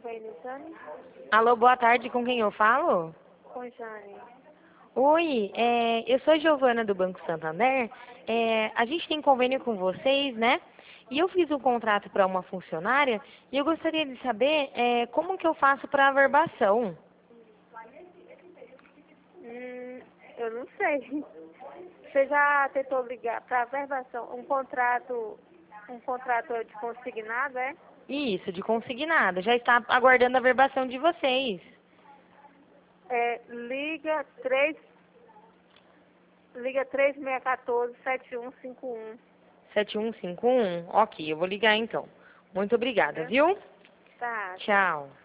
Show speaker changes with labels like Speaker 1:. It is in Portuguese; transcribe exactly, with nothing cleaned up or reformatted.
Speaker 1: convênio, Jane?
Speaker 2: Alô, boa tarde, com quem eu falo?
Speaker 1: Com Jane.
Speaker 2: Oi, é, eu sou a Giovana do Banco Santander. É, a gente tem convênio com vocês, né? E eu fiz um contrato para uma funcionária e eu gostaria de saber é, como que eu faço para averbação.
Speaker 1: Hum, eu não sei. Você já tentou ligar para a verbação, um contrato, um contrato de consignado, é?
Speaker 2: Isso, de consignado. Já está aguardando a averbação de vocês.
Speaker 1: É, liga três, liga três seis um quatro, sete um cinco um.
Speaker 2: sete um cinco um? Ok, eu vou ligar então. Muito obrigada,
Speaker 1: Né?
Speaker 2: viu?
Speaker 1: Tá, tchau.
Speaker 2: Tchau.